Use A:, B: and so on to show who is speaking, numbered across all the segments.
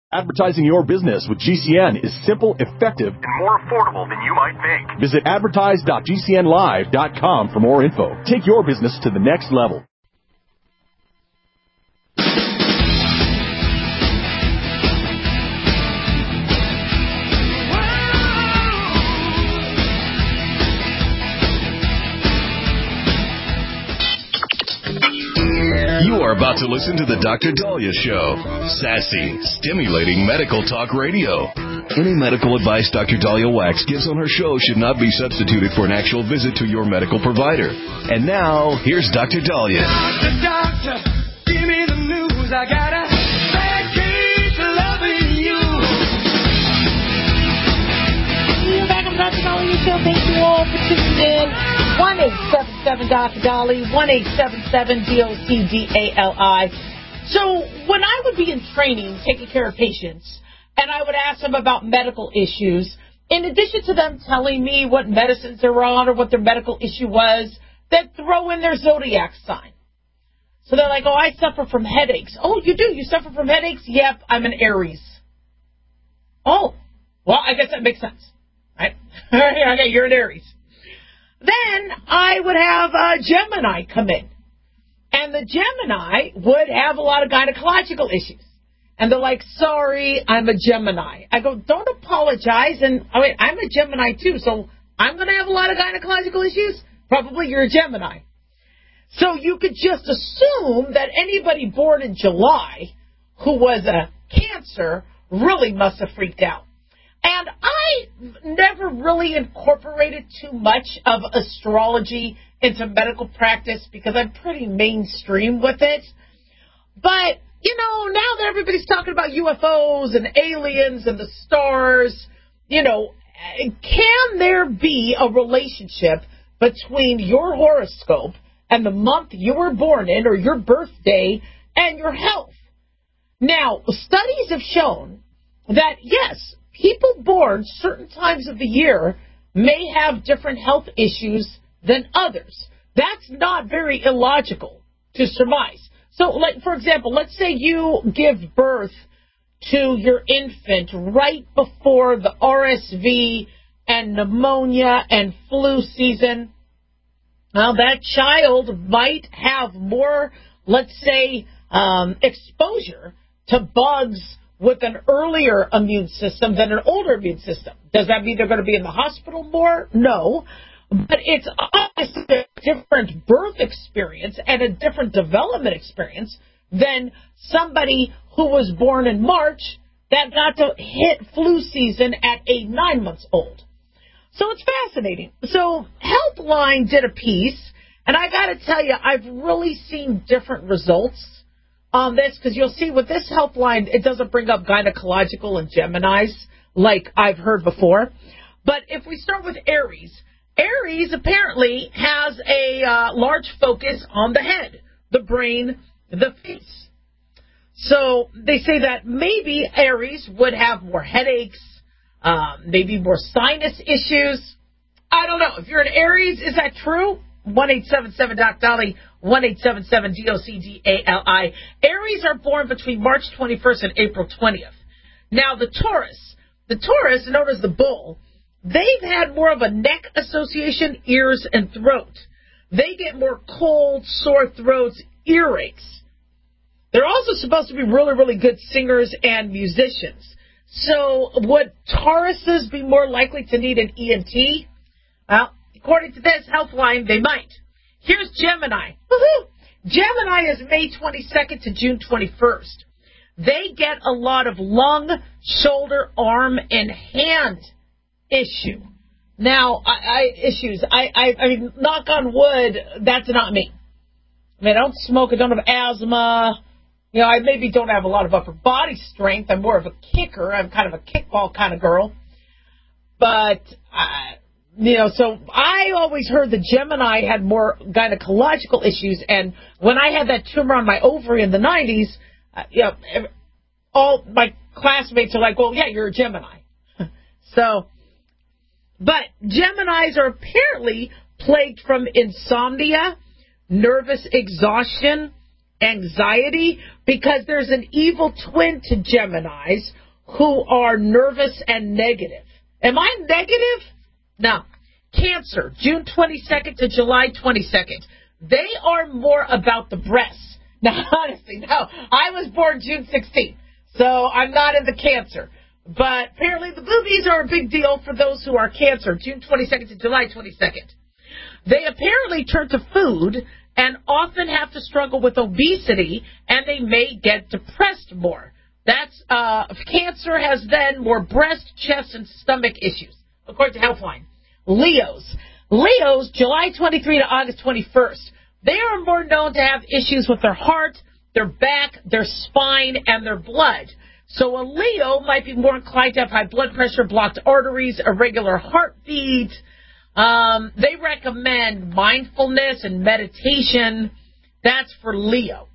A: Advertising your business with GCN is simple, effective, and more affordable than you might think. Visit advertise.gcnlive.com for more info. Take your business to the next level.
B: You are about to listen to the Dr. Daliah Show. Sassy, stimulating medical talk radio. Any medical advice Dr. Daliah Wax gives on her show should not be substituted for an actual visit to your medical provider. And now, here's Dr. Daliah.
C: Doctor, give me the news. I got a bad case of loving you.
D: You're back on the Dr. Daliah Show. Thank you all for tuning in. 1-877-Dr. 1-877-DOCDALI. So when I would be in training, taking care of patients, and I would ask them about medical issues, in addition to them telling me what medicines they're on or what their medical issue was, they'd throw in their zodiac sign. So they're like, oh, I suffer from headaches. Oh, you do? You suffer from headaches? Yep, I'm an Aries. Oh, well, I guess that makes sense, right? Okay, you're an Aries. Then I would have a Gemini come in. And the Gemini would have a lot of gynecological issues. And they're like, sorry, I'm a Gemini. I go, don't apologize. And I'm a Gemini too, so I'm going to have a lot of gynecological issues? Probably you're a Gemini. So you could just assume that anybody born in July who was a Cancer really must have freaked out. And I never really incorporated too much of astrology into medical practice because I'm pretty mainstream with it. But, you know, now that everybody's talking about UFOs and aliens and the stars, you know, can there be a relationship between your horoscope and the month you were born in or your birthday and your health? Now, studies have shown that, yes, people born certain times of the year may have different health issues than others. That's not very illogical to surmise. So, like, for example, let's say you give birth to your infant right before the RSV and pneumonia and flu season. Well, that child might have more, let's say, exposure to bugs with an earlier immune system than an older immune system. Does that mean they're going to be in the hospital more? No. But it's obviously a different birth experience and a different development experience than somebody who was born in March that got to hit flu season at 8, 9 months old. So it's fascinating. So Healthline did a piece, and I got to tell you, I've really seen different results on this, because you'll see with this Healthline, it doesn't bring up gynecological and Geminis like I've heard before. But if we start with Aries, Aries apparently has a large focus on the head, the brain, the face. So they say that maybe Aries would have more headaches, maybe more sinus issues. I don't know. If you're an Aries, is that true? 1-877-Doc-Dolly, 1-877-DOCDALI. Aries are born between March 21st and April 20th. Now, the Taurus, known as the bull, they've had more of a neck association, ears, and throat. They get more cold, sore throats, earaches. They're also supposed to be really, really good singers and musicians. So would Tauruses be more likely to need an ENT? Well, according to this Healthline, they might. Here's Gemini. Woohoo! Gemini is May 22nd to June 21st. They get a lot of lung, shoulder, arm, and hand issue. Now, I mean, knock on wood, that's not me. I mean, I don't smoke, I don't have asthma. You know, I maybe don't have a lot of upper body strength. I'm more of a kicker. I'm kind of a kickball kind of girl. But, you know, so I always heard the Gemini had more gynecological issues. And when I had that tumor on my ovary in the 90s, you know, all my classmates are like, well, yeah, you're a Gemini. So, but Geminis are apparently plagued from insomnia, nervous exhaustion, anxiety, because there's an evil twin to Geminis who are nervous and negative. Am I negative? No. Cancer, June 22nd to July 22nd. They are more about the breasts. Now, honestly, no. I was born June 16th, so I'm not in the Cancer. But apparently the boobies are a big deal for those who are Cancer, June 22nd to July 22nd. They apparently turn to food and often have to struggle with obesity, and they may get depressed more. That's Cancer has then more breast, chest, and stomach issues, according to Healthline. Leos, July 23 to August 21st. They are more known to have issues with their heart, their back, their spine, and their blood. So a Leo might be more inclined to have high blood pressure, blocked arteries, irregular heartbeat. They recommend mindfulness and meditation. That's for Leo.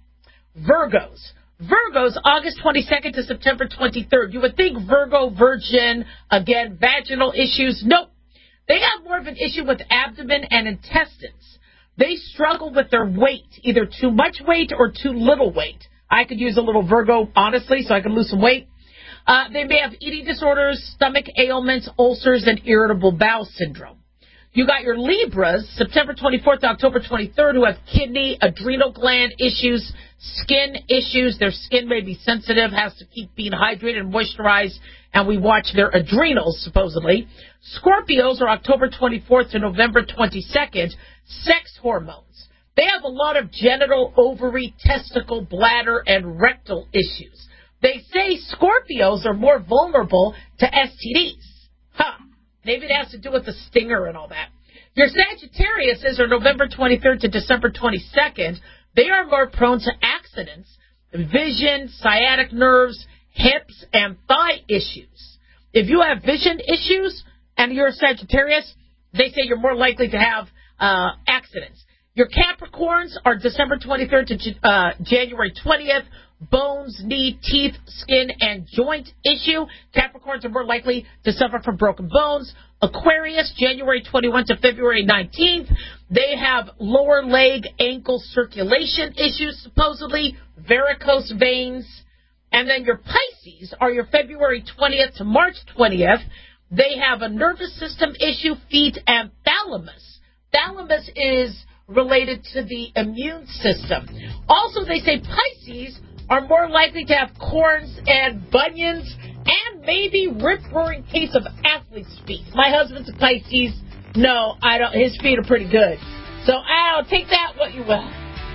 D: Virgos, August 22nd to September 23rd. You would think Virgo, Virgin, again, vaginal issues. Nope. They have more of an issue with abdomen and intestines. They struggle with their weight, either too much weight or too little weight. I could use a little Virgo, honestly, so I could lose some weight. They may have eating disorders, stomach ailments, ulcers, and irritable bowel syndrome. You got your Libras, September 24th to October 23rd, who have kidney, adrenal gland issues, skin issues. Their skin may be sensitive, has to keep being hydrated and moisturized, and we watch their adrenals, supposedly. Scorpios are October 24th to November 22nd, sex hormones. They have a lot of genital, ovary, testicle, bladder, and rectal issues. They say Scorpios are more vulnerable to STDs. Maybe it has to do with the stinger and all that. Your Sagittariuses are November 23rd to December 22nd. They are more prone to accidents, vision, sciatic nerves, hips, and thigh issues. If you have vision issues and you're a Sagittarius, they say you're more likely to have accidents. Your Capricorns are December 23rd to January 20th. Bones, knee, teeth, skin, and joint issue. Capricorns are more likely to suffer from broken bones. Aquarius, January 21 to February 19th. They have lower leg, ankle circulation issues, supposedly, varicose veins. And then your Pisces are your February 20th to March 20th. They have a nervous system issue, feet, and thalamus. Thalamus is related to the immune system. Also, they say Pisces are more likely to have corns and bunions and maybe rip-roaring case of athlete's feet. My husband's a Pisces. No, I don't. His feet are pretty good. So I'll take that what you will.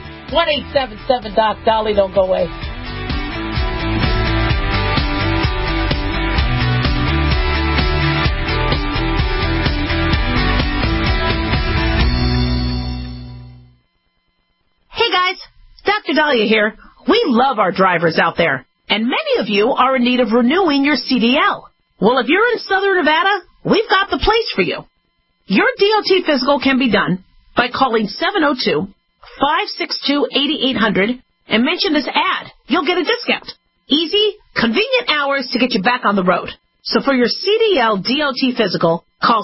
D: 1-877 Dolly, don't go away.
E: Hey guys, Dr. Dahlia here. We love our drivers out there, and many of you are in need of renewing your CDL. Well, if you're in Southern Nevada, we've got the place for you. Your DOT physical can be done by calling 702-562-8800 and mention this ad. You'll get a discount. Easy, convenient hours to get you back on the road. So for your CDL DOT physical, call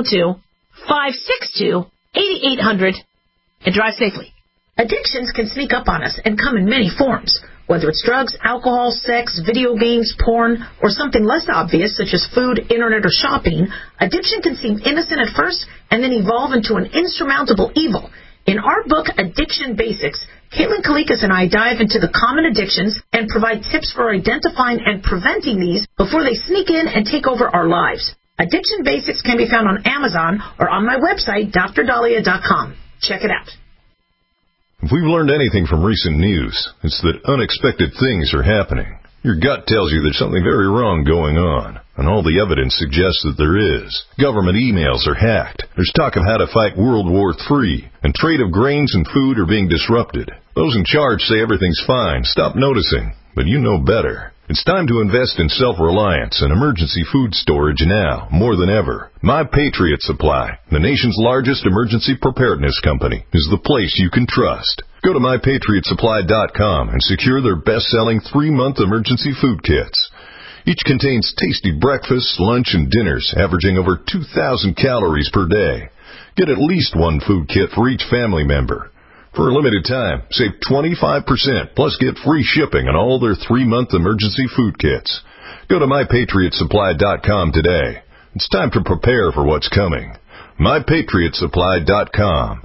E: 702-562-8800 and drive safely. Addictions can sneak up on us and come in many forms, whether it's drugs, alcohol, sex, video games, porn, or something less obvious such as food, internet, or shopping. Addiction can seem innocent at first and then evolve into an insurmountable evil. In our book, Addiction Basics, Caitlin Kalikas and I dive into the common addictions and provide tips for identifying and preventing these before they sneak in and take over our lives. Addiction Basics can be found on Amazon or on my website, drdahlia.com. Check it out.
F: If we've learned anything from recent news, it's that unexpected things are happening. Your gut tells you there's something very wrong going on, and all the evidence suggests that there is. Government emails are hacked. There's talk of how to fight World War III, and trade of grains and food are being disrupted. Those in charge say everything's fine. Stop noticing, but you know better. It's time to invest in self-reliance and emergency food storage now, more than ever. My Patriot Supply, the nation's largest emergency preparedness company, is the place you can trust. Go to MyPatriotSupply.com and secure their best-selling 3-month emergency food kits. Each contains tasty breakfasts, lunch, and dinners, averaging over 2,000 calories per day. Get at least one food kit for each family member. For a limited time, save 25%, plus get free shipping on all their 3-month emergency food kits. Go to MyPatriotSupply.com today. It's time to prepare for what's coming. MyPatriotSupply.com.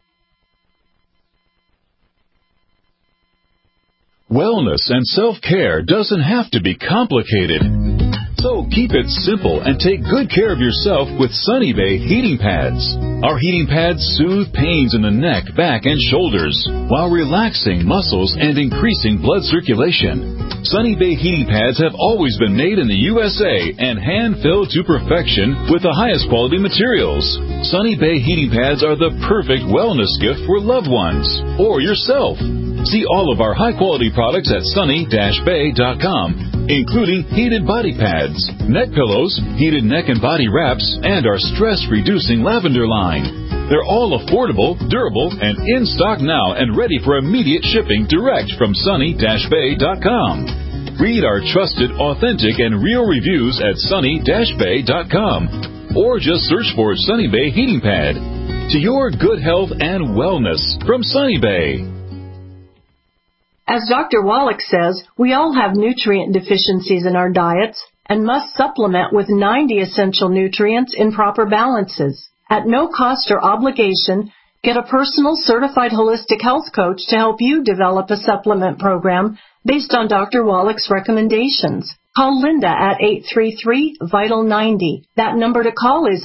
G: Wellness and self-care doesn't have to be complicated. So keep it simple and take good care of yourself with Sunny Bay heating pads. Our heating pads soothe pains in the neck, back, and shoulders while relaxing muscles and increasing blood circulation. Sunny Bay heating pads have always been made in the USA and hand-filled to perfection with the highest quality materials. Sunny Bay heating pads are the perfect wellness gift for loved ones or yourself. See all of our high-quality products at sunny-bay.com, including heated body pads, neck pillows, heated neck and body wraps, and our stress-reducing lavender line. They're all affordable, durable, and in stock now and ready for immediate shipping direct from sunny-bay.com. Read our trusted, authentic, and real reviews at sunny-bay.com, or just search for Sunny Bay Heating Pad. To your good health and wellness from Sunny Bay.
H: As Dr. Wallach says, we all have nutrient deficiencies in our diets and must supplement with 90 essential nutrients in proper balances. At no cost or obligation, get a personal certified holistic health coach to help you develop a supplement program based on Dr. Wallach's recommendations. Call Linda at 833-VITAL-90. That number to call is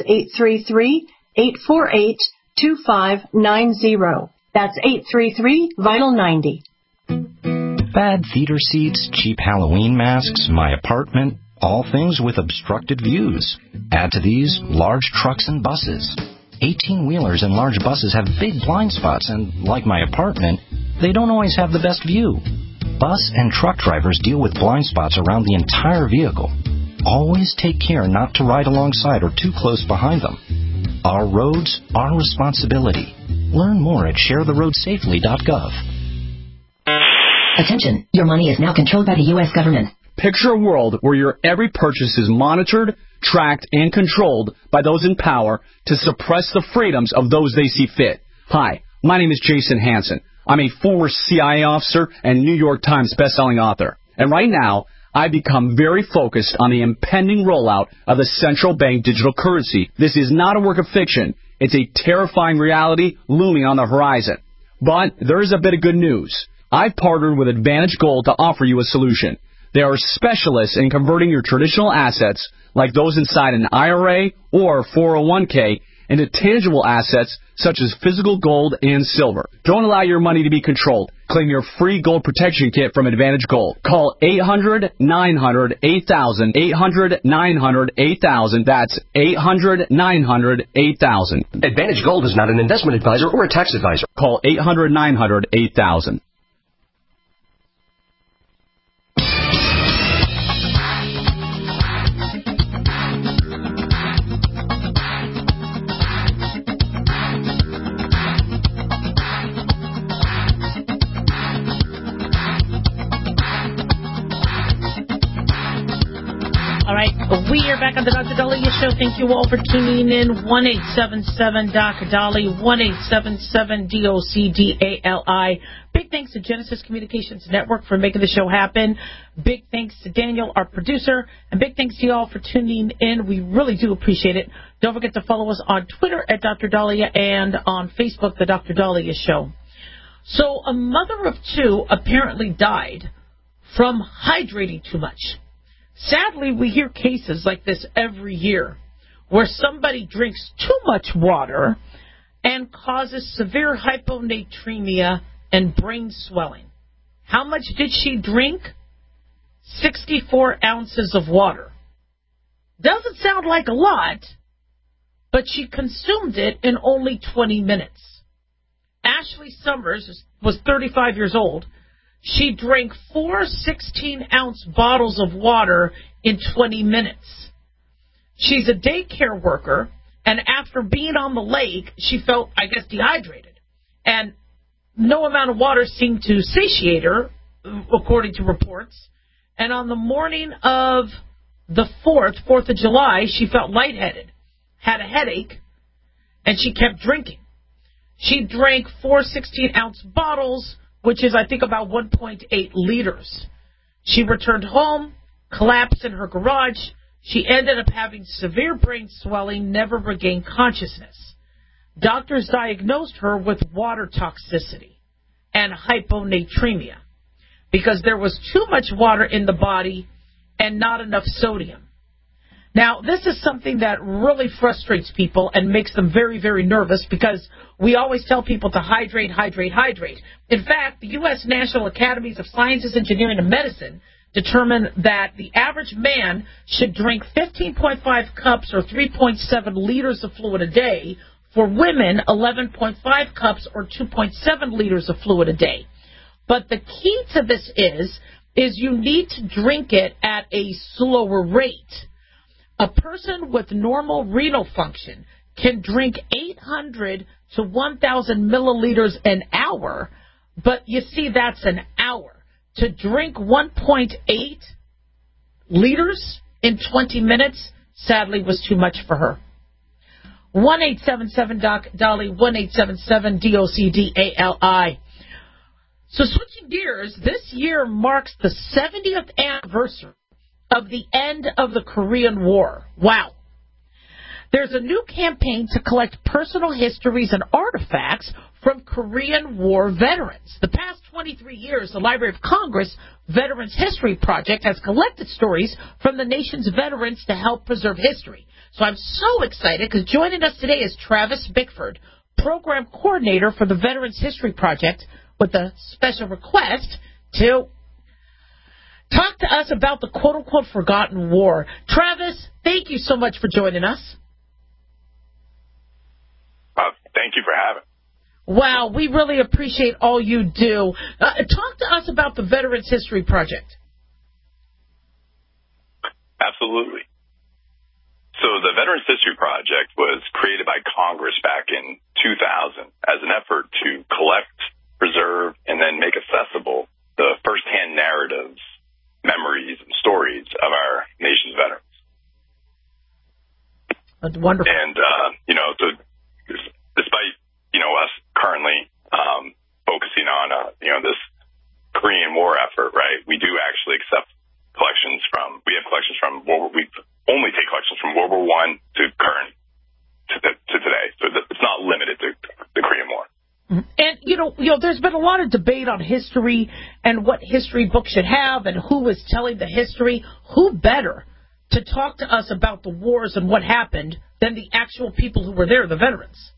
H: 833-848-2590. That's 833-VITAL-90.
I: Bad theater seats, cheap Halloween masks, my apartment, all things with obstructed views. Add to these large trucks and buses. 18-wheelers and large buses have big blind spots, and like my apartment, they don't always have the best view. Bus and truck drivers deal with blind spots around the entire vehicle. Always take care not to ride alongside or too close behind them. Our roads, our responsibility. Learn more at sharetheroadsafely.gov.
J: Attention, your money is now controlled by the U.S. government.
K: Picture a world where your every purchase is monitored, tracked, and controlled by those in power to suppress the freedoms of those they see fit. Hi, my name is Jason Hansen. I'm a former CIA officer and New York Times bestselling author. And right now, I've become very focused on the impending rollout of the central bank digital currency. This is not a work of fiction. It's a terrifying reality looming on the horizon. But there is a bit of good news. I've partnered with Advantage Gold to offer you a solution. They are specialists in converting your traditional assets, like those inside an IRA or 401k, into tangible assets such as physical gold and silver. Don't allow your money to be controlled. Claim your free gold protection kit from Advantage Gold. Call 800-900-8000, 800-900-8000. That's 800-900-8000.
L: Advantage Gold is not an investment advisor or a tax advisor.
K: Call 800-900-8000.
D: All right, we are back on the Dr. Dahlia Show. Thank you all for tuning in. 1-877-Dr. 1-877-DOCDALI. Big thanks to Genesis Communications Network for making the show happen. Big thanks to Daniel, our producer. And big thanks to you all for tuning in. We really do appreciate it. Don't forget to follow us on Twitter at Dr. Dahlia and on Facebook, the Dr. Dahlia Show. So a mother of two apparently died from hydrating too much. Sadly, we hear cases like this every year where somebody drinks too much water and causes severe hyponatremia and brain swelling. How much did she drink? 64 ounces of water. Doesn't sound like a lot, but she consumed it in only 20 minutes. Ashley Summers was 35 years old. She drank 4 16-ounce bottles of water in 20 minutes. She's a daycare worker, and after being on the lake, she felt, I guess, dehydrated. And no amount of water seemed to satiate her, according to reports. And on the morning of the 4th of July, she felt lightheaded, had a headache, and she kept drinking. She drank 4 16-ounce bottles, which is, I think, about 1.8 liters. She returned home, collapsed in her garage. She ended up having severe brain swelling, never regained consciousness. Doctors diagnosed her with water toxicity and hyponatremia because there was too much water in the body and not enough sodium. Now, this is something that really frustrates people and makes them very, very nervous because we always tell people to hydrate, hydrate, hydrate. In fact, the U.S. National Academies of Sciences, Engineering, and Medicine determined that the average man should drink 15.5 cups or 3.7 liters of fluid a day. For women, 11.5 cups or 2.7 liters of fluid a day. But the key to this is you need to drink it at a slower rate. A person with normal renal function can drink 800 to 1,000 milliliters an hour, but you see that's an hour. To drink 1.8 liters in 20 minutes, sadly, was too much for her. 1-877-DOC-DOLLY, 1-877-DOCDALI. So switching gears, this year marks the 70th anniversary of the end of the Korean War. Wow. There's a new campaign to collect personal histories and artifacts from Korean War veterans. The past 23 years, the Library of Congress Veterans History Project has collected stories from the nation's veterans to help preserve history. So I'm so excited because joining us today is Travis Bickford, Program Coordinator for the Veterans History Project, with a special request to talk to us about the quote-unquote forgotten war. Travis, thank you so much for joining us.
M: Thank you for having me.
D: Wow, we really appreciate all you do. Talk to us about the Veterans History Project.
M: Absolutely. So the Veterans History Project was created by Congress back in 2000 as an effort to collect, preserve, and then make accessible the firsthand narratives, memories, and stories of our nation's veterans.
D: That's wonderful.
M: And, so despite, us currently focusing on, this Korean War effort, right, we do actually accept collections from we only take collections from World War I to current, to today. So it's not limited to the Korean War.
D: And, there's been a lot of debate on history and what history books should have and who is telling the history. Who better to talk to us about the wars and what happened than the actual people who were there, the veterans?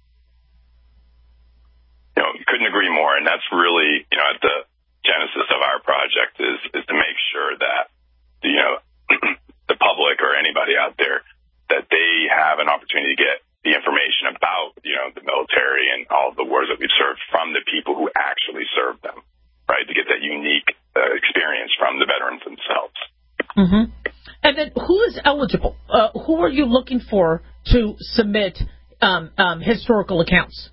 M: Couldn't agree more. And that's really, at the genesis of our project is to make sure that, the public or anybody out there, that they have an opportunity to get the information about, the military and all of the wars that we've served from the people who actually served them, right? To get that unique experience from the veterans themselves.
D: Mm-hmm. And then who is eligible? Who are you looking for to submit historical accounts?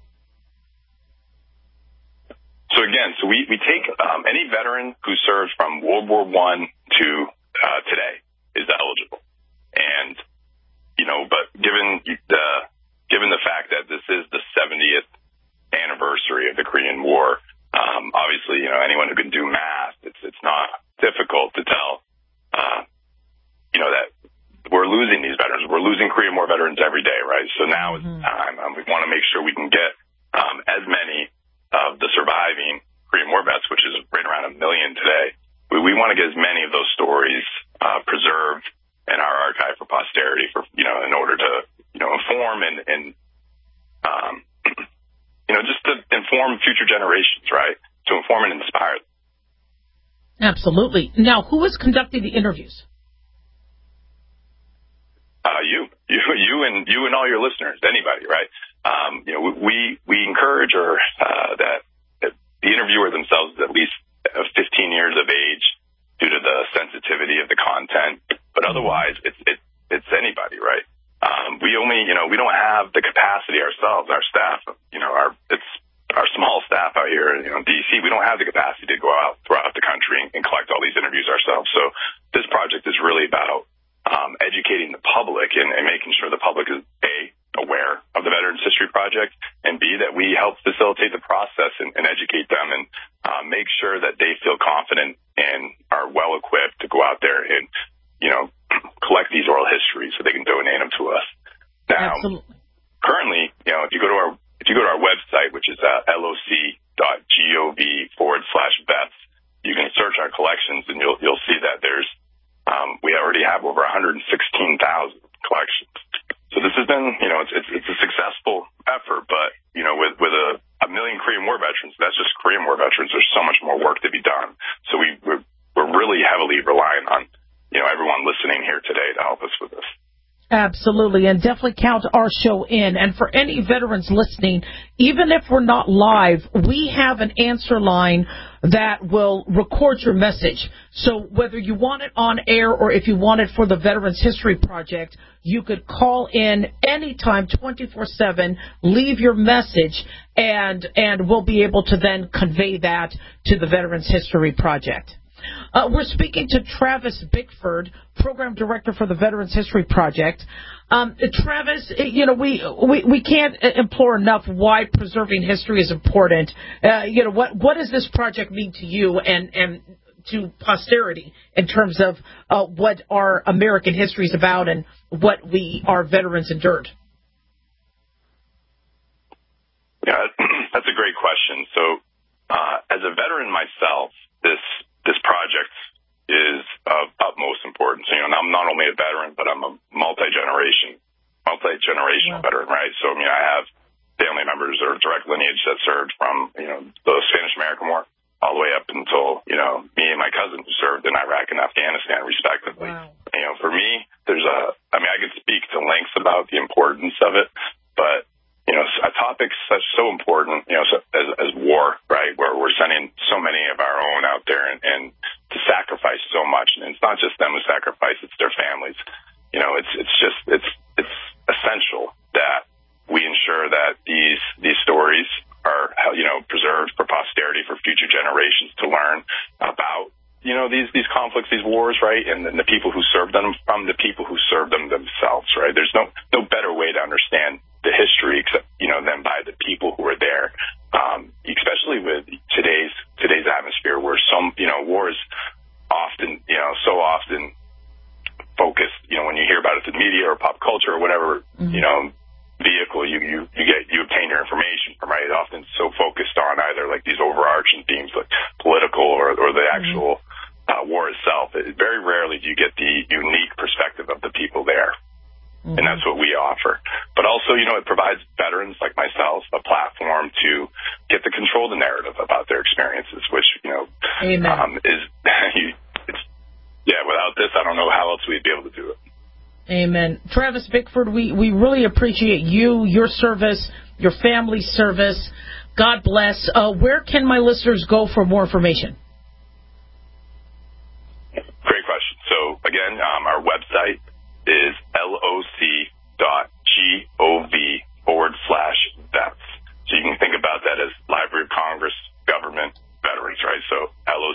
M: So again, we take any veteran who serves from World War I to today is eligible. And, but given the fact that this is the 70th anniversary of the Korean War, obviously, anyone who can do math, it's not difficult to tell, that we're losing these veterans. We're losing Korean War veterans every day, right? So now is the time. We want to make sure we can get as many of the surviving Korean War vets, which is right around 1 million today. We want to get as many of those stories preserved in our archive for posterity, for in order to inform and just to inform future generations, right? To inform and inspire them.
D: Absolutely. Now, who is conducting the interviews?
M: You and all your listeners, anybody, right? We encourage that the interviewer themselves is at least 15 years of age due to the sensitivity of the content, but otherwise it's anybody, right? We don't have the capacity ourselves, our staff, it's our small staff out here in DC. We don't have the capacity to go out throughout the country and collect all these interviews ourselves. So this project is really about educating the public and making sure the public is aware of the the Veterans History Project, and B, that we help facilitate the process and educate them and make sure that they feel confident and are well equipped to go out there and, collect these oral histories so they can donate them to us. Now,
D: Absolutely.
M: Currently, if you go to our website, which is loc.gov/vets, you can search our collections, and you'll see that we already have over 116,000 collections. So this has been, it's a successful effort, but with a million Korean War veterans, that's just Korean War veterans. There's so much more work to be done. So we're really heavily relying on everyone listening here today to help us with this.
D: Absolutely, and definitely count our show in. And for any veterans listening, even if we're not live, we have an answer line that will record your message. So whether you want it on air or if you want it for the Veterans History Project, you could call in anytime, 24/7, leave your message, and we'll be able to then convey that to the Veterans History Project. We're speaking to Travis Bickford, Program Director for the Veterans History Project. Travis, we can't implore enough why preserving history is important. What does this project mean to you and to posterity in terms of what our American history is about and what our veterans endured?
M: Yeah, that's a great question. So, as a veteran myself, this project is of utmost importance. I'm not only a veteran, but I'm a multi-generational veteran, right? So, I have family members or direct lineage that served from, the Spanish-American War all the way up until, me and my cousin who served in Iraq and Afghanistan, respectively.
D: Wow.
M: For me, I could speak to lengths about the importance of it, but a topic such so important, as war, right, where we're sending so many of our own out there and to sacrifice so much. And it's not just them who sacrifice, it's their families. It's essential that we ensure that these stories are, preserved for posterity, for future generations to learn about, these conflicts, these wars, right, and the people who served them from the people who served them themselves, right? There's no better way to understand the history except, than by the people who were there, especially with today's atmosphere where war is often, so often focused, when you hear about it in the media or pop culture or whatever, vehicle you obtain your information from, right? It's often so focused on either like these overarching themes like political or the actual war itself. Very rarely do you get the unique perspective of the people there. And that's what we offer. But also, it provides veterans like myself a platform to get to control the narrative about their experiences, which,
D: Amen.
M: Without this, I don't know how else we'd be able to do it.
D: Amen. Travis Bickford, we really appreciate you, your service, your family's service. God bless. Where can my listeners go for more information?
M: Great question. So, again, our website is loc.gov/vets. So you can think about that as Library of Congress, Government, Veterans, right? So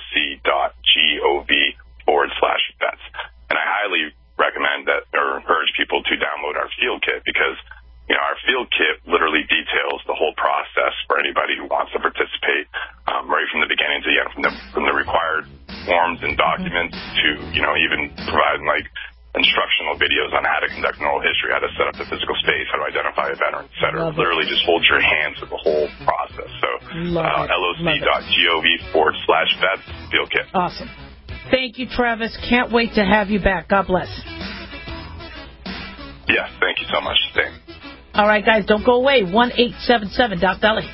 M: loc.gov/vets. And I highly recommend that or encourage people to download our field kit because, our field kit literally details the whole process for anybody who wants to participate, right from the beginning to the end, from the required forms and documents to, even providing like instructional videos on how to conduct an oral history, how to set up the physical space, how to identify a veteran, et cetera. Literally just hold your hands with the whole process. So loc.gov/vets field kit.
D: Awesome. Thank you, Travis. Can't wait to have you back. God bless.
M: Yes, thank you so much. Thanks.
D: All right, guys, don't go away. 1-877-DOC-DALY.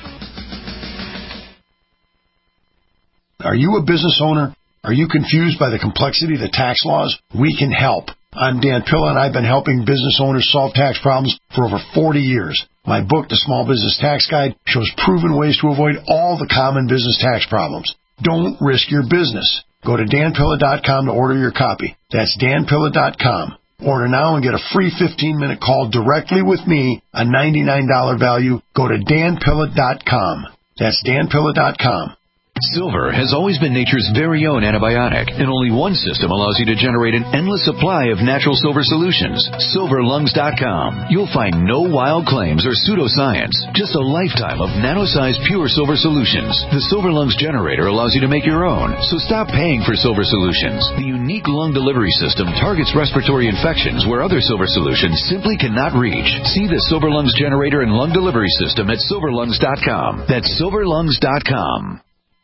N: Are you a business owner? Are you confused by the complexity of the tax laws? We can help. I'm Dan Pilla, and I've been helping business owners solve tax problems for over 40 years. My book, The Small Business Tax Guide, shows proven ways to avoid all the common business tax problems. Don't risk your business. Go to danpilla.com to order your copy. That's danpilla.com. Order now and get a free 15-minute call directly with me, a $99 value. Go to danpilla.com. That's danpilla.com.
B: Silver has always been nature's very own antibiotic, and only one system allows you to generate an endless supply of natural silver solutions. SilverLungs.com. You'll find no wild claims or pseudoscience, just a lifetime of nano-sized pure silver solutions. The Silver Lungs generator allows you to make your own, so stop paying for silver solutions. The unique lung delivery system targets respiratory infections where other silver solutions simply cannot reach. See the Silver Lungs generator and lung delivery system at SilverLungs.com. That's SilverLungs.com.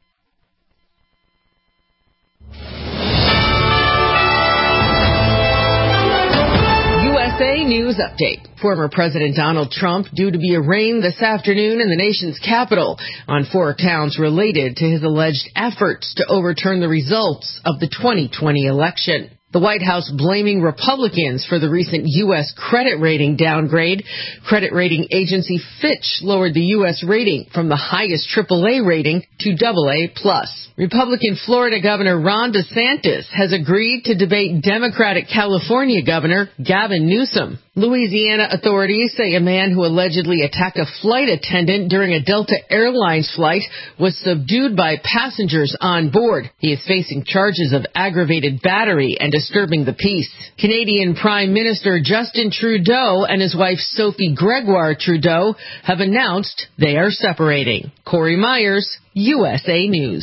O: USA News Update. Former President Donald Trump due to be arraigned this afternoon in the nation's capital on 4 counts related to his alleged efforts to overturn the results of the 2020 election. The White House blaming Republicans for the recent U.S. credit rating downgrade. Credit rating agency Fitch lowered the U.S. rating from the highest AAA rating to AA+. Republican Florida Governor Ron DeSantis has agreed to debate Democratic California Governor Gavin Newsom. Louisiana authorities say a man who allegedly attacked a flight attendant during a Delta Airlines flight was subdued by passengers on board. He is facing charges of aggravated battery and disturbing the peace. Canadian Prime Minister Justin Trudeau and his wife Sophie Gregoire Trudeau have announced they are separating. Corey Myers, USA News.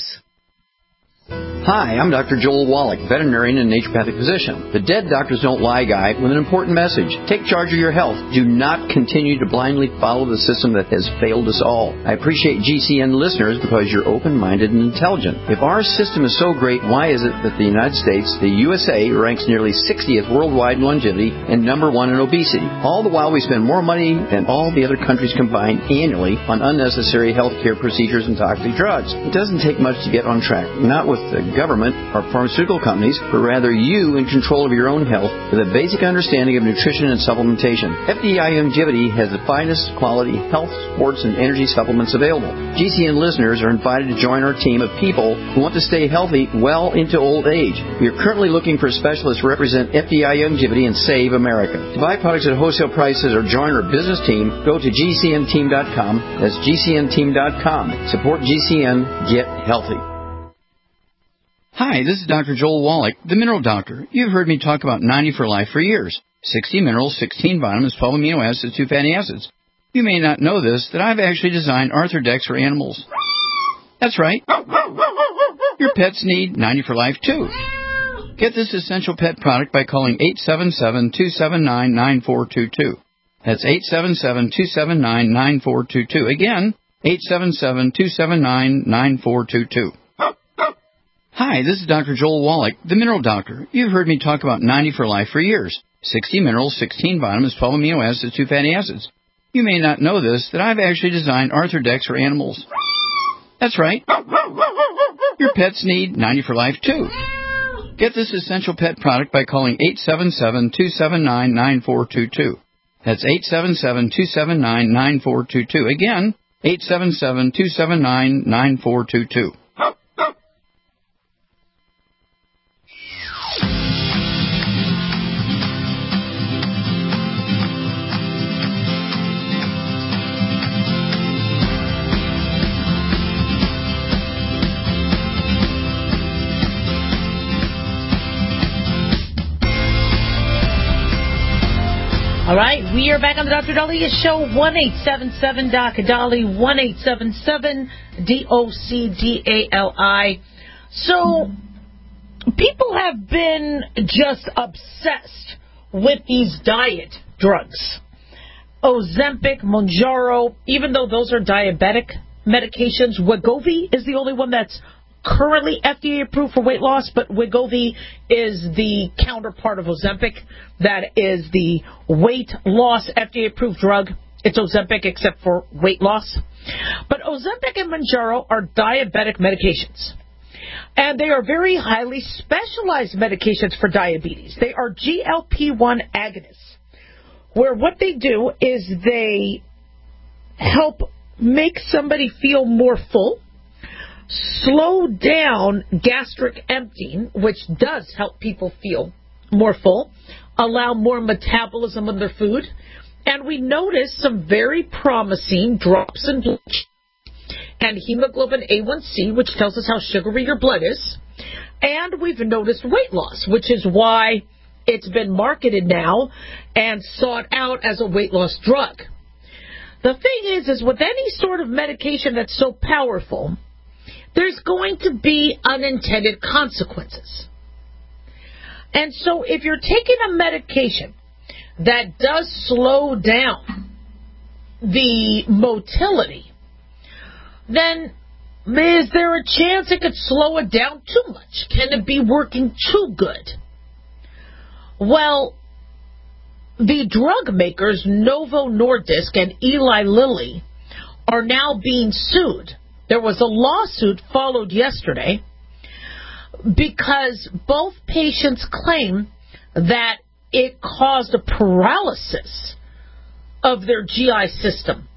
P: Hi, I'm Dr. Joel Wallach, veterinarian and naturopathic physician. The Dead Doctors Don't Lie guy with an important message. Take charge of your health. Do not continue to blindly follow the system that has failed us all. I appreciate GCN listeners because you're open-minded and intelligent. If our system is so great, why is it that the United States, the USA, ranks nearly 60th worldwide in longevity and number 1 in obesity? All the while we spend more money than all the other countries combined annually on unnecessary healthcare procedures and toxic drugs. It doesn't take much to get on track. Not with the government or pharmaceutical companies, but rather you in control of your own health with a basic understanding of nutrition and supplementation. FDI Longevity has the finest quality health, sports, and energy supplements available. GCN listeners are invited to join our team of people who want to stay healthy well into old age. We are currently looking for specialists to represent FDI Longevity and Save America. To buy products at wholesale prices or join our business team, go to GCNteam.com. That's GCNteam.com. Support GCN. Get healthy. Hi, this is Dr. Joel Wallach, the Mineral Doctor. You've heard me talk about 90 for Life for years. 60 minerals, 16 vitamins, 12 amino acids, 2 fatty acids. You may not know this, that I've actually designed Arthrodex for animals. That's right. Your pets need 90 for Life, too. Get this essential pet product by calling 877-279-9422. That's 877-279-9422. Again, 877-279-9422. Hi, this is Dr. Joel Wallach, the Mineral Doctor. You've heard me talk about 90 for Life for years. 60 minerals, 16 vitamins, 12 amino acids, 2 fatty acids. You may not know this, that I've actually designed Arthrodex for animals. That's right. Your pets need 90 for Life, too. Get this essential pet product by calling 877-279-9422. That's 877-279-9422. Again, 877-279-9422.
D: All right, we are back on the Dr. Daliah Show, 1-877-DOC-DALI, 1-877-DOCDALI. So, people have been just obsessed with these diet drugs. Ozempic, Mounjaro, even though those are diabetic medications, Wegovy is the only one that's currently FDA approved for weight loss, but Wegovy is the counterpart of Ozempic. That is the weight loss FDA approved drug. It's Ozempic except for weight loss. But Ozempic and Mounjaro are diabetic medications. And they are very highly specialized medications for diabetes. They are GLP-1 agonists, where what they do is they help make somebody feel more full, slow down gastric emptying, which does help people feel more full, allow more metabolism of their food, and we notice some very promising drops in blood sugar and hemoglobin A1C, which tells us how sugary your blood is. And we've noticed weight loss, which is why it's been marketed now and sought out as a weight loss drug. The thing is with any sort of medication that's so powerful, there's going to be unintended consequences. And so if you're taking a medication that does slow down the motility, then is there a chance it could slow it down too much? Can it be working too good? Well, the drug makers Novo Nordisk and Eli Lilly are now being sued. There was a lawsuit followed yesterday because both patients claim that it caused a paralysis of their GI system.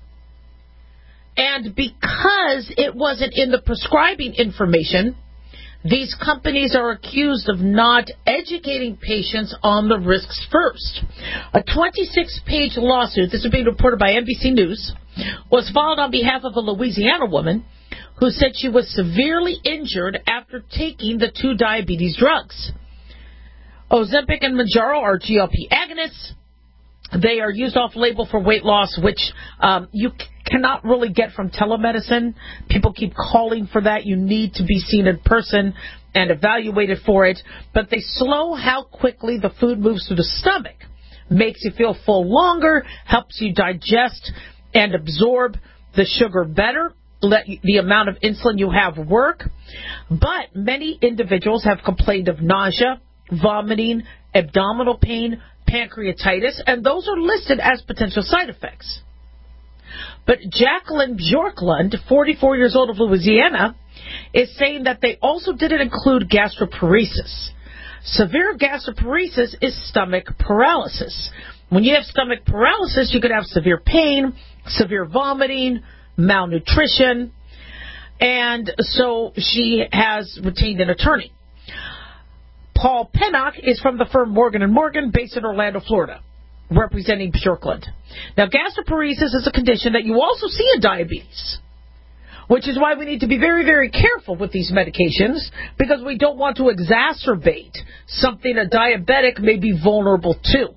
D: And because it wasn't in the prescribing information, these companies are accused of not educating patients on the risks first. A 26-page lawsuit, this is being reported by NBC News, was filed on behalf of a Louisiana woman who said she was severely injured after taking the 2 diabetes drugs. Ozempic and Mounjaro are GLP agonists. They are used off-label for weight loss, which you cannot really get from telemedicine. People keep calling for that. You need to be seen in person and evaluated for it. But they slow how quickly the food moves through the stomach. Makes you feel full longer, helps you digest and absorb the sugar better, let the amount of insulin you have work. But many individuals have complained of nausea, vomiting, abdominal pain, pancreatitis, and those are listed as potential side effects. But Jacqueline Bjorklund, 44 years old of Louisiana, is saying that they also didn't include gastroparesis. Severe gastroparesis is stomach paralysis. When you have stomach paralysis, you could have severe pain, severe vomiting, malnutrition, and so she has retained an attorney. Paul Pennock is from the firm Morgan & Morgan, based in Orlando, Florida, representing Bjorklund. Now, gastroparesis is a condition that you also see in diabetes, which is why we need to be very, very careful with these medications, because we don't want to exacerbate something a diabetic may be vulnerable to.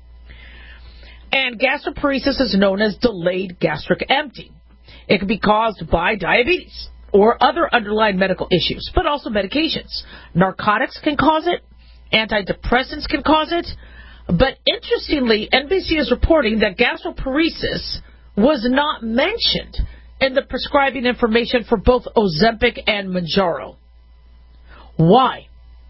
D: And gastroparesis is known as delayed gastric emptying. It can be caused by diabetes or other underlying medical issues, but also medications. Narcotics can cause it. Antidepressants can cause it. But interestingly, NBC is reporting that gastroparesis was not mentioned in the prescribing information for both Ozempic and Mounjaro. Why?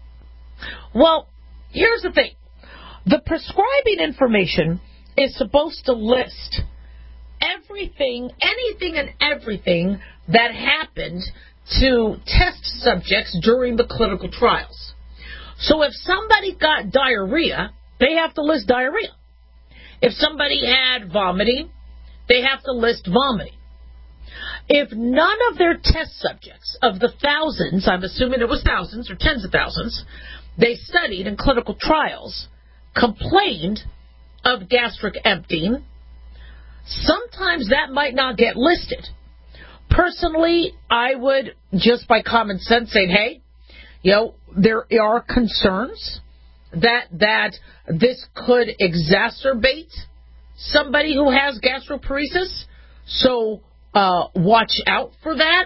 D: Well, here's the thing. The prescribing information is supposed to list everything, anything and everything that happened to test subjects during the clinical trials. So if somebody got diarrhea, they have to list diarrhea. If somebody had vomiting, they have to list vomiting. If none of their test subjects, of the thousands, I'm assuming it was thousands or tens of thousands, they studied in clinical trials, complained of gastric emptying, sometimes that might not get listed. Personally, I would, just by common sense, say, hey, there are concerns that this could exacerbate somebody who has gastroparesis. So watch out for that.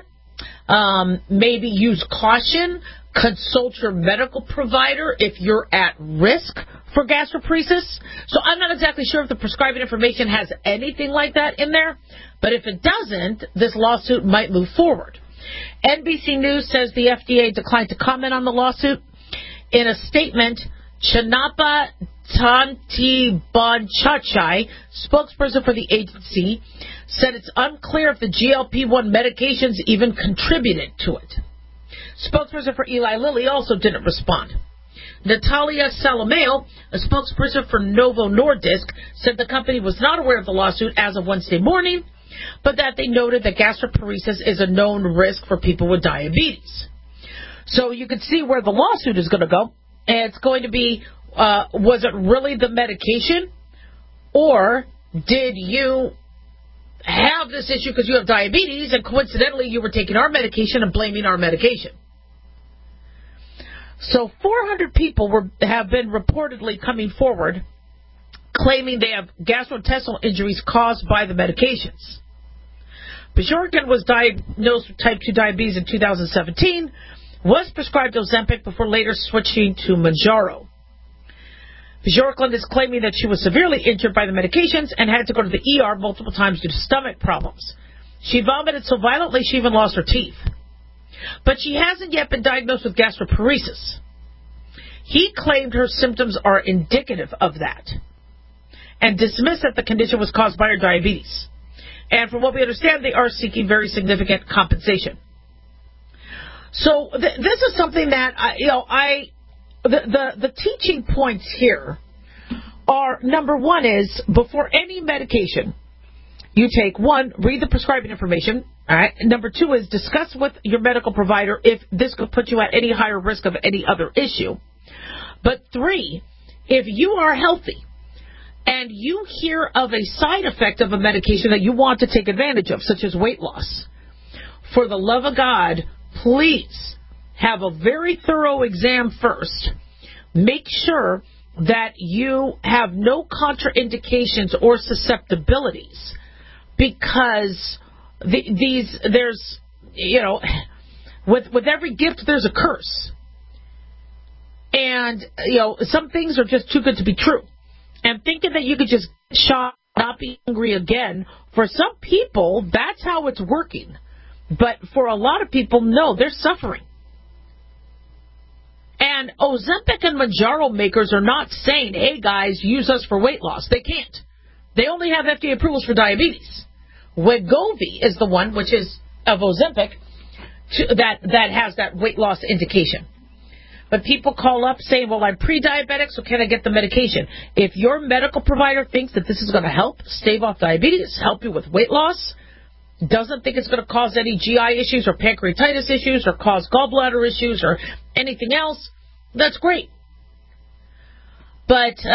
D: Maybe use caution. Consult your medical provider if you're at risk for gastroparesis. So I'm not exactly sure if the prescribing information has anything like that in there, but if it doesn't, this lawsuit might move forward. NBC News says the FDA declined to comment on the lawsuit. In a statement, Chanapa Tantibonchachai, spokesperson for the agency, said it's unclear if the GLP-1 medications even contributed to it. Spokesperson for Eli Lilly also didn't respond. Natalia Salameo, a spokesperson for Novo Nordisk, said the company was not aware of the lawsuit as of Wednesday morning, but that they noted that gastroparesis is a known risk for people with diabetes. So you can see where the lawsuit is going to go. And it's going to be, was it really the medication? Or did you have this issue because you have diabetes, and coincidentally you were taking our medication and blaming our medication. So 400 people have been reportedly coming forward claiming they have gastrointestinal injuries caused by the medications. Bjorken was diagnosed with type 2 diabetes in 2017, was prescribed Ozempic before later switching to Mounjaro. Bjorklund is claiming that she was severely injured by the medications and had to go to the ER multiple times due to stomach problems. She vomited so violently she even lost her teeth. But she hasn't yet been diagnosed with gastroparesis. He claimed her symptoms are indicative of that and dismissed that the condition was caused by her diabetes. And from what we understand, they are seeking very significant compensation. So this is something that, the teaching points here are, number one is, before any medication you take, one, read the prescribing information. All right. Number two is discuss with your medical provider if this could put you at any higher risk of any other issue. But three, if you are healthy and you hear of a side effect of a medication that you want to take advantage of, such as weight loss, for the love of God, please have a very thorough exam first. Make sure that you have no contraindications or susceptibilities, because there's, with every gift there's a curse. And, some things are just too good to be true. And thinking that you could just shop, not be hungry again, for some people, that's how it's working. But for a lot of people, no, they're suffering. And Ozempic and Mounjaro makers are not saying, hey, guys, use us for weight loss. They can't. They only have FDA approvals for diabetes. Wegovy is the one, which is of Ozempic, that has that weight loss indication. But people call up saying, well, I'm pre-diabetic, so can I get the medication? If your medical provider thinks that this is going to help stave off diabetes, help you with weight loss, doesn't think it's going to cause any GI issues or pancreatitis issues or cause gallbladder issues or anything else, that's great. But,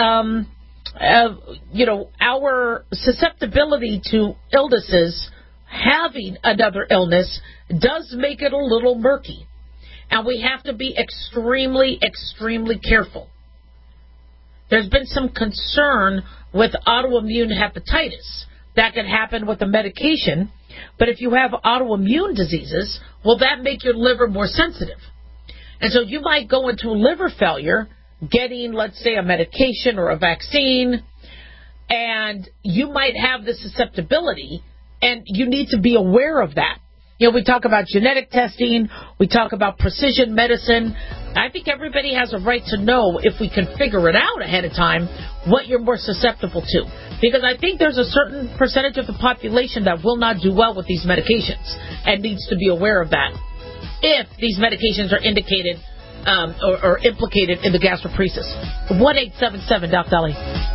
D: our susceptibility to illnesses, having another illness, does make it a little murky. And we have to be extremely, extremely careful. There's been some concern with autoimmune hepatitis. That can happen with a medication. But if you have autoimmune diseases, will that make your liver more sensitive? And so you might go into liver failure getting, let's say, a medication or a vaccine, and you might have the susceptibility, and you need to be aware of that. We talk about genetic testing. We talk about precision medicine. I think everybody has a right to know, if we can figure it out ahead of time, what you're more susceptible to. Because I think there's a certain percentage of the population that will not do well with these medications and needs to be aware of that if these medications are indicated or implicated in the gastroparesis. 1-877-Doc-Dolly.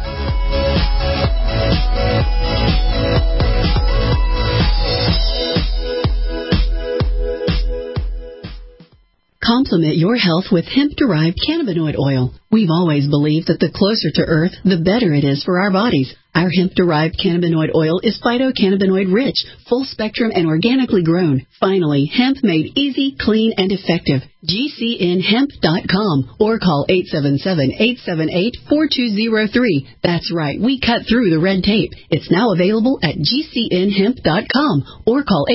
Q: Complement your health with hemp-derived cannabinoid oil. We've always believed that the closer to Earth, the better it is for our bodies. Our hemp-derived cannabinoid oil is phytocannabinoid-rich, full-spectrum, and organically grown. Finally, hemp made easy, clean, and effective. GCNhemp.com or call 877-878-4203. That's right, we cut through the red tape. It's now available at GCNhemp.com or call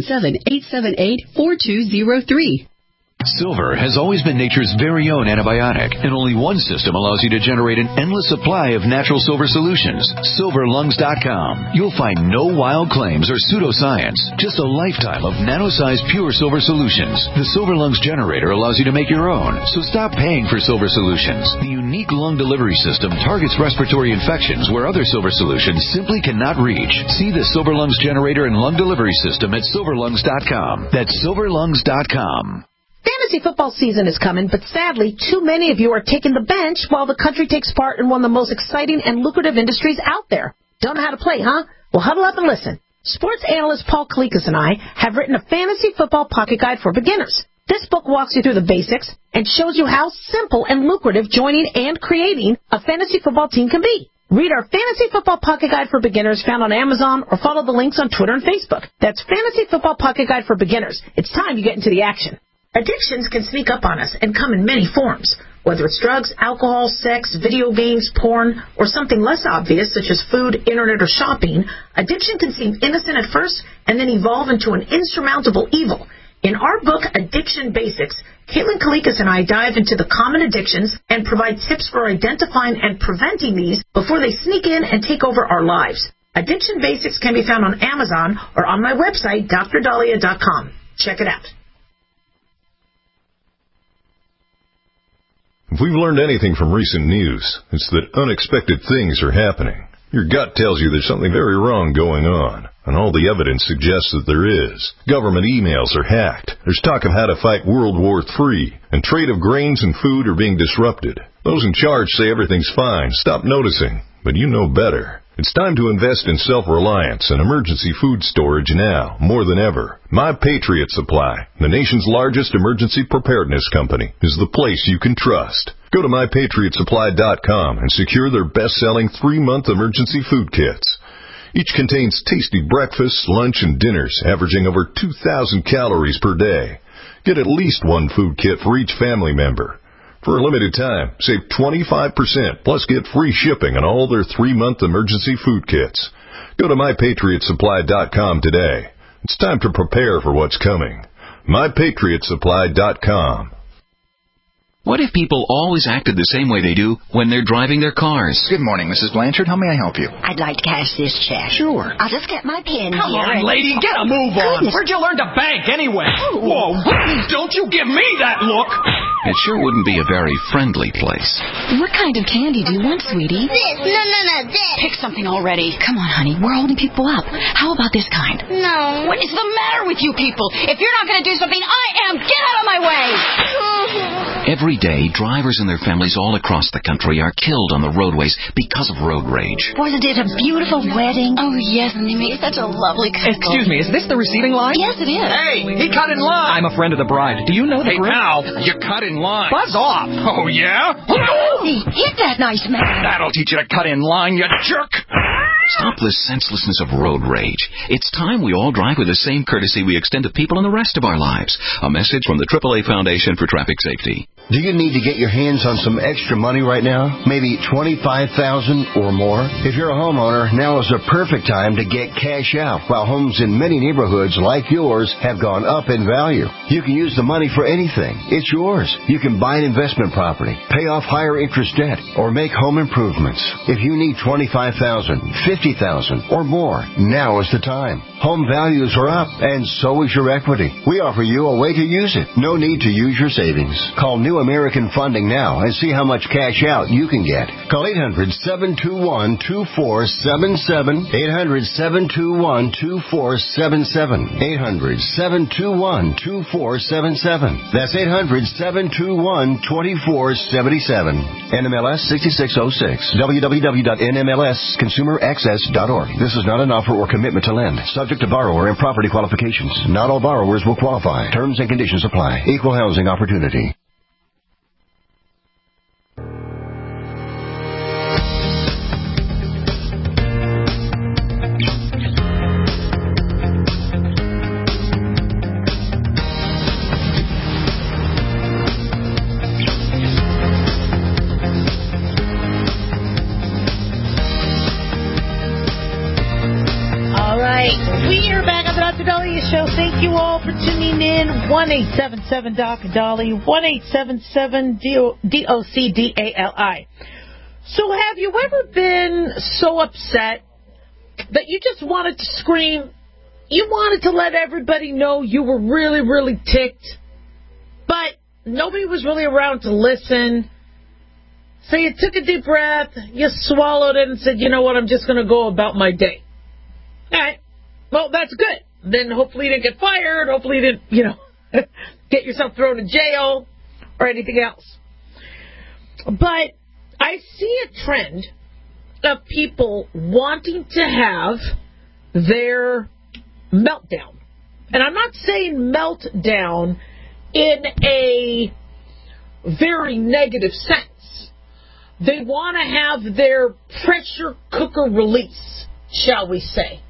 Q: 877-878-4203.
B: Silver has always been nature's very own antibiotic, and only one system allows you to generate an endless supply of natural silver solutions. SilverLungs.com. You'll find no wild claims or pseudoscience, just a lifetime of nano-sized pure silver solutions. The Silver Lungs generator allows you to make your own, so stop paying for silver solutions. The unique lung delivery system targets respiratory infections where other silver solutions simply cannot reach. See the Silver Lungs generator and lung delivery system at SilverLungs.com. That's SilverLungs.com.
E: Fantasy football season is coming, but sadly, too many of you are taking the bench while the country takes part in one of the most exciting and lucrative industries out there. Don't know how to play, huh? Well, huddle up and listen. Sports analyst Paul Kalikas and I have written a fantasy football pocket guide for beginners. This book walks you through the basics and shows you how simple and lucrative joining and creating a fantasy football team can be. Read our Fantasy Football Pocket Guide for Beginners found on Amazon or follow the links on Twitter and Facebook. That's Fantasy Football Pocket Guide for Beginners. It's time you get into the action. Addictions can sneak up on us and come in many forms. Whether it's drugs, alcohol, sex, video games, porn, or something less obvious such as food, internet, or shopping, addiction can seem innocent at first and then evolve into an insurmountable evil. In our book, Addiction Basics, Caitlin Kalikas and I dive into the common addictions and provide tips for identifying and preventing these before they sneak in and take over our lives. Addiction Basics can be found on Amazon or on my website, DrDahlia.com. Check it out.
F: If we've learned anything from recent news, it's that unexpected things are happening. Your gut tells you there's something very wrong going on, and all the evidence suggests that there is. Government emails are hacked. There's talk of how to fight World War III, and trade of grains and food are being disrupted. Those in charge say everything's fine. Stop noticing, but you know better. It's time to invest in self-reliance and emergency food storage now, more than ever. My Patriot Supply, the nation's largest emergency preparedness company, is the place you can trust. Go to MyPatriotSupply.com and secure their best-selling 3-month emergency food kits. Each contains tasty breakfasts, lunch, and dinners, averaging over 2,000 calories per day. Get at least one food kit for each family member. For a limited time, save 25%, plus get free shipping on all their 3-month emergency food kits. Go to MyPatriotSupply.com today. It's time to prepare for what's coming. MyPatriotSupply.com.
R: What if people always acted the same way they do when they're driving their cars?
S: Good morning, Mrs. Blanchard. How may I help you?
T: I'd like to cash this check.
S: Sure.
T: I'll just get my pen
U: Come
T: here.
U: on, lady, get a move on.
T: Goodness.
U: Where'd you learn to bank anyway? Whoa, don't you give me that look.
R: It sure wouldn't be a very friendly place.
J: What kind of candy do you want, sweetie?
T: This. No, this.
J: Pick something already. Come on, honey. We're holding people up. How about this kind?
T: No.
J: What is the matter with you people? If you're not going to do something, I am. Get out of my way.
R: Every day, drivers and their families all across the country are killed on the roadways because of road rage.
T: Wasn't it a beautiful wedding?
J: Oh, yes, and they made such a lovely couple.
U: Excuse me, is this the receiving line?
J: Yes, it is.
U: Hey, he cut in line.
K: I'm a friend of the bride. Do you know the
U: Hey,
K: group?
U: pal, you cut in line. Buzz off. Oh, yeah?
T: Hey, hit that nice man.
U: That'll teach you to cut in line, you jerk.
R: Stop the senselessness of road rage. It's time we all drive with the same courtesy we extend to people in the rest of our lives. A message from the AAA Foundation for Traffic Safety.
V: Do you need to get your hands on some extra money right now? Maybe $25,000 or more? If you're a homeowner, now is the perfect time to get cash out while homes in many neighborhoods like yours have gone up in value. You can use the money for anything. It's yours. You can buy an investment property, pay off higher interest debt, or make home improvements. If you need $25,000, $50,000 or more, now is the time. Home values are up, and so is your equity. We offer you a way to use it. No need to use your savings. Call New American Funding now and see how much cash out you can get. Call 800-721-2477. 800-721-2477. 800-721-2477. That's 800-721-2477. NMLS 6606. www.nmlsconsumeraccess.org. This is not an offer or commitment to lend. Subject to borrower and property qualifications. Not all borrowers will qualify. Terms and conditions apply. Equal housing opportunity.
D: Show. Thank you all for tuning in. 1-877-DOC-DOLLY, 1-877-DOCDALI. So have you ever been so upset that you just wanted to scream? You wanted to let everybody know you were really, really ticked, but nobody was really around to listen. So you took a deep breath, you swallowed it and said, you know what, I'm just going to go about my day. All right. Well, that's good. Then hopefully you didn't get fired. Hopefully you didn't, get yourself thrown in jail or anything else. But I see a trend of people wanting to have their meltdown. And I'm not saying meltdown in a very negative sense. They want to have their pressure cooker release, shall we say.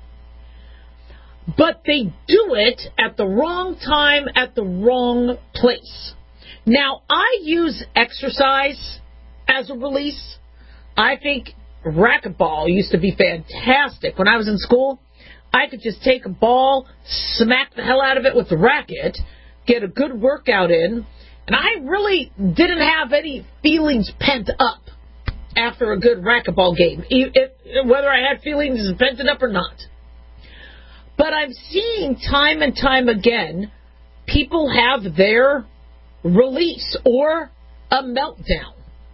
D: But they do it at the wrong time, at the wrong place. Now, I use exercise as a release. I think racquetball used to be fantastic. When I was in school, I could just take a ball, smack the hell out of it with the racket, get a good workout in, and I really didn't have any feelings pent up after a good racquetball game, whether I had feelings pent up or not. But I'm seeing time and time again, people have their release or a meltdown.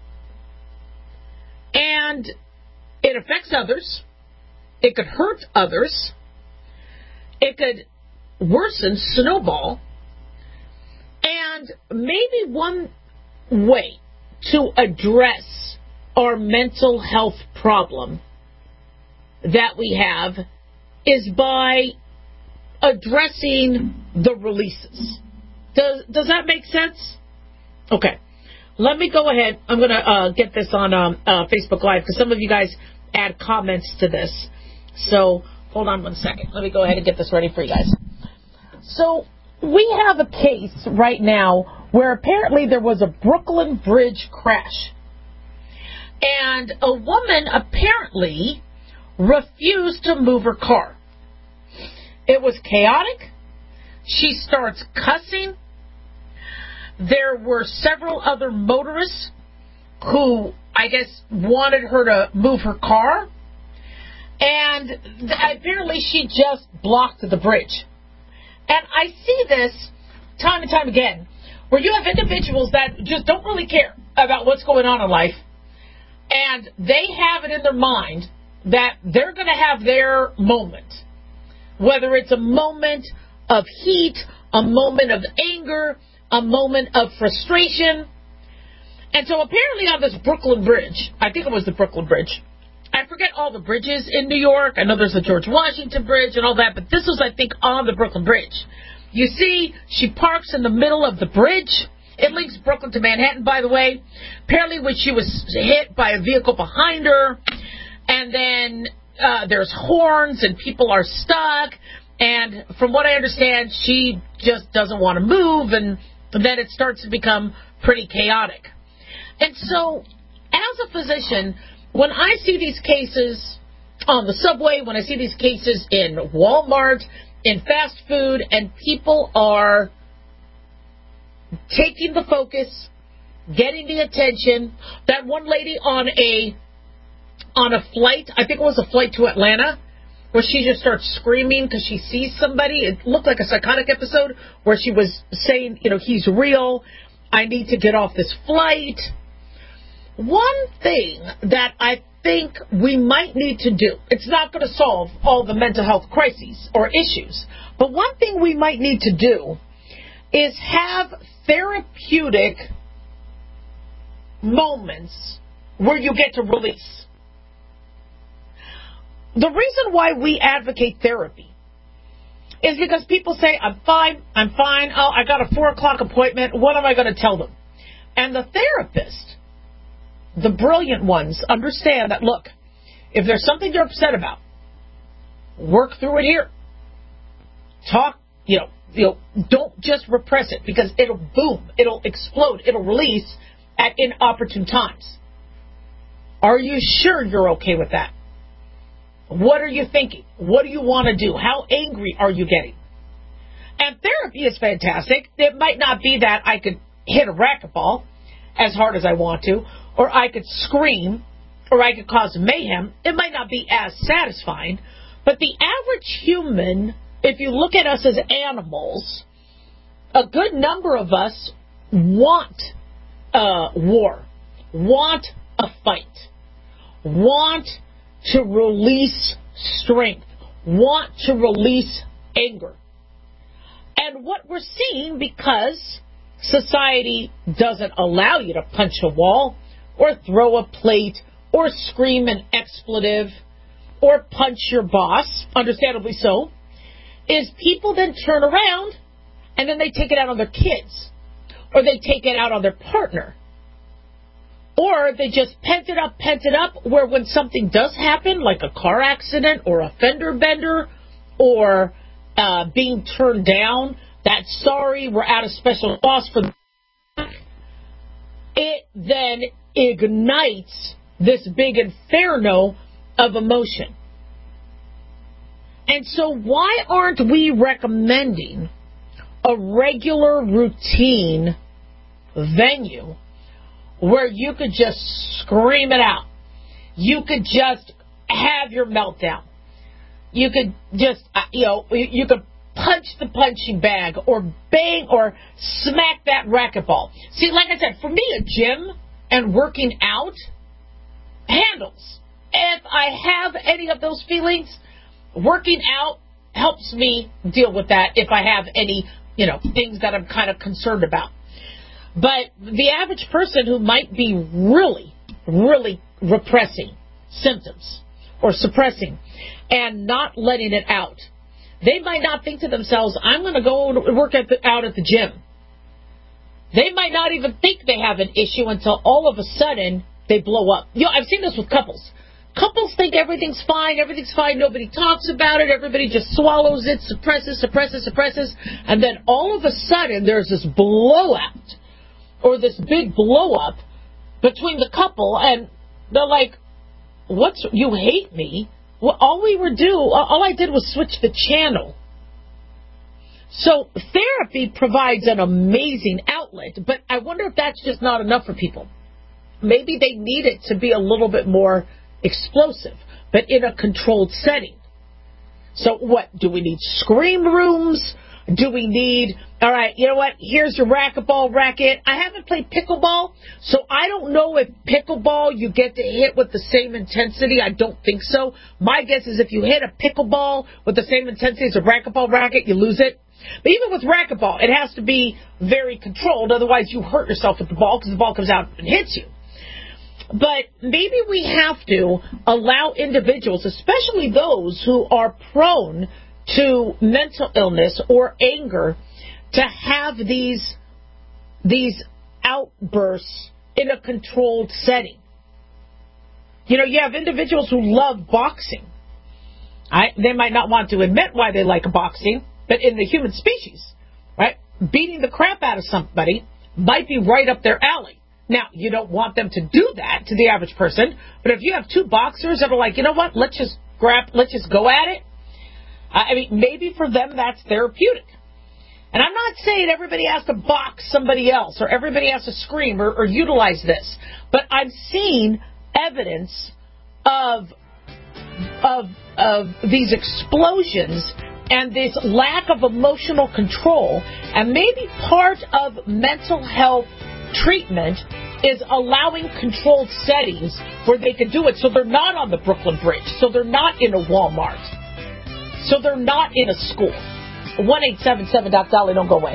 D: And it affects others. It could hurt others. It could worsen, snowball. And maybe one way to address our mental health problem that we have is by addressing the releases. Does that make sense? Okay. Let me go ahead. I'm going to get this on Facebook Live because some of you guys add comments to this. So hold on one second. Let me go ahead and get this ready for you guys. So we have a case right now where apparently there was a Brooklyn Bridge crash. And a woman apparently refused to move her car. It was chaotic. She starts cussing. There were several other motorists who, I guess, wanted her to move her car. And apparently she just blocked the bridge. And I see this time and time again, where you have individuals that just don't really care about what's going on in life. And they have it in their mind that they're going to have their moment. Whether it's a moment of heat, a moment of anger, a moment of frustration. And so apparently on this Brooklyn Bridge, I think it was the Brooklyn Bridge. I forget all the bridges in New York. I know there's the George Washington Bridge and all that, but this was, I think, on the Brooklyn Bridge. You see, she parks in the middle of the bridge. It links Brooklyn to Manhattan, by the way. Apparently when she was hit by a vehicle behind her, and then there's horns and people are stuck. And from what I understand, she just doesn't want to move, and then it starts to become pretty chaotic. And so, as a physician, when I see these cases on the subway, when I see these cases in Walmart, in fast food, and people are taking the focus, getting the attention, that one lady on a flight, I think it was a flight to Atlanta, where she just starts screaming because she sees somebody. It looked like a psychotic episode where she was saying, he's real. I need to get off this flight. One thing that I think we might need to do, it's not going to solve all the mental health crises or issues, but one thing we might need to do is have therapeutic moments where you get to release. The reason why we advocate therapy is because people say, I'm fine. Oh, I got a 4 o'clock appointment. What am I going to tell them? And the therapist, the brilliant ones, understand that, look, if there's something you're upset about, work through it here. Talk, don't just repress it, because it'll boom, it'll explode, it'll release at inopportune times. Are you sure you're okay with that? What are you thinking? What do you want to do? How angry are you getting? And therapy is fantastic. It might not be that I could hit a racquetball as hard as I want to, or I could scream, or I could cause mayhem. It might not be as satisfying, but the average human, if you look at us as animals, a good number of us want war, want a fight, want to release strength, want to release anger. And what we're seeing, because society doesn't allow you to punch a wall or throw a plate or scream an expletive or punch your boss, understandably so, is people then turn around and then they take it out on their kids, or they take it out on their partner, Or they just pent it up, where when something does happen, like a car accident or a fender bender or being turned down, that sorry, we're out of special sauce for the... It then ignites this big inferno of emotion. And so why aren't we recommending a regular routine venue where you could just scream it out? You could just have your meltdown. You could just, you could punch the punching bag or bang or smack that racquetball. See, like I said, for me, a gym and working out handles. If I have any of those feelings, working out helps me deal with that if I have any, things that I'm kind of concerned about. But the average person who might be really, really repressing symptoms or suppressing and not letting it out, they might not think to themselves, I'm going to go work out at the gym. They might not even think they have an issue until all of a sudden they blow up. I've seen this with couples. Couples think everything's fine, nobody talks about it, everybody just swallows it, suppresses, and then all of a sudden there's this blowout or this big blow up between the couple, and they're like, you hate me? Well, all I did was switch the channel. So therapy provides an amazing outlet, but I wonder if that's just not enough for people. Maybe they need it to be a little bit more explosive, but in a controlled setting. So what, do we need scream rooms? Do we need, all right, you know what, here's your racquetball racket. I haven't played pickleball, so I don't know if pickleball you get to hit with the same intensity. I don't think so. My guess is if you hit a pickleball with the same intensity as a racquetball racket, you lose it. But even with racquetball, it has to be very controlled, otherwise you hurt yourself with the ball because the ball comes out and hits you. But maybe we have to allow individuals, especially those who are prone to mental illness or anger, to have these outbursts in a controlled setting. You have individuals who love boxing. They might not want to admit why they like boxing, but in the human species, right, beating the crap out of somebody might be right up their alley. Now, you don't want them to do that to the average person, but if you have two boxers that are like, you know what, let's just go at it. Maybe for them that's therapeutic. And I'm not saying everybody has to box somebody else or everybody has to scream or utilize this, but I'm seeing evidence of these explosions and this lack of emotional control, and maybe part of mental health treatment is allowing controlled settings where they can do it, so they're not on the Brooklyn Bridge, so they're not in a Walmart, so they're not in a school. 1-877-DOC-DOLLY, don't go away.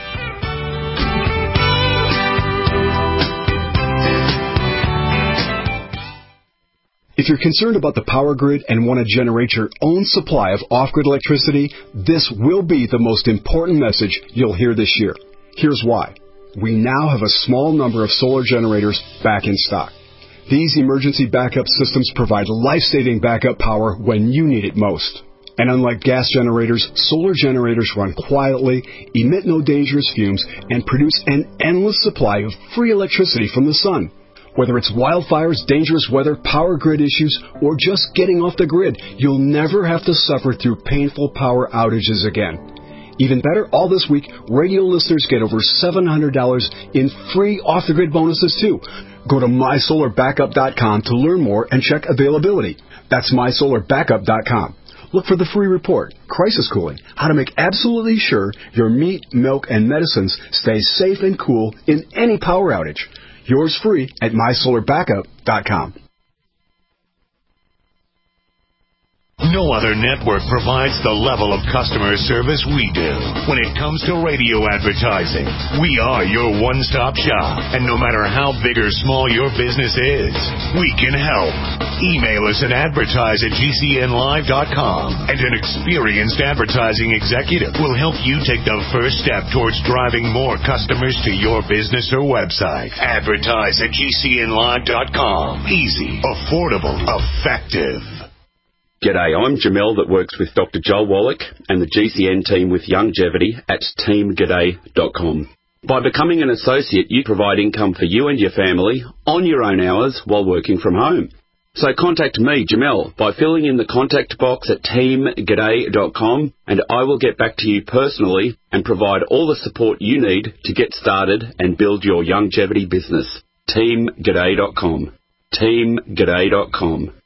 A: If you're concerned about the power grid and want to generate your own supply of off-grid electricity, this will be the most important message you'll hear this year. Here's why. We now have a small number of solar generators back in stock. These emergency backup systems provide life-saving backup power when you need it most. And unlike gas generators, solar generators run quietly, emit no dangerous fumes, and produce an endless supply of free electricity from the sun. Whether it's wildfires, dangerous weather, power grid issues, or just getting off the grid, you'll never have to suffer through painful power outages again. Even better, all this week, radio listeners get over $700 in free off-the-grid bonuses, too. Go to MySolarBackup.com to learn more and check availability. That's MySolarBackup.com. Look for the free report, Crisis Cooling, how to make absolutely sure your meat, milk, and medicines stay safe and cool in any power outage. Yours free at MySolarBackup.com.
C: No other network provides the level of customer service we do. When it comes to radio advertising, we are your one-stop shop. And no matter how big or small your business is, we can help. Email us at advertise@gcnlive.com, and an experienced advertising executive will help you take the first step towards driving more customers to your business or website. Advertise@gcnlive.com. Easy, affordable, effective.
G: G'day, I'm Jamel that works with Dr. Joel Wallach and the GCN team with Longevity at teamg'day.com. By becoming an associate, you provide income for you and your family on your own hours while working from home. So contact me, Jamel, by filling in the contact box at teamg'day.com, and I will get back to you personally and provide all the support you need to get started and build your longevity business. teamg'day.com. teamg'day.com.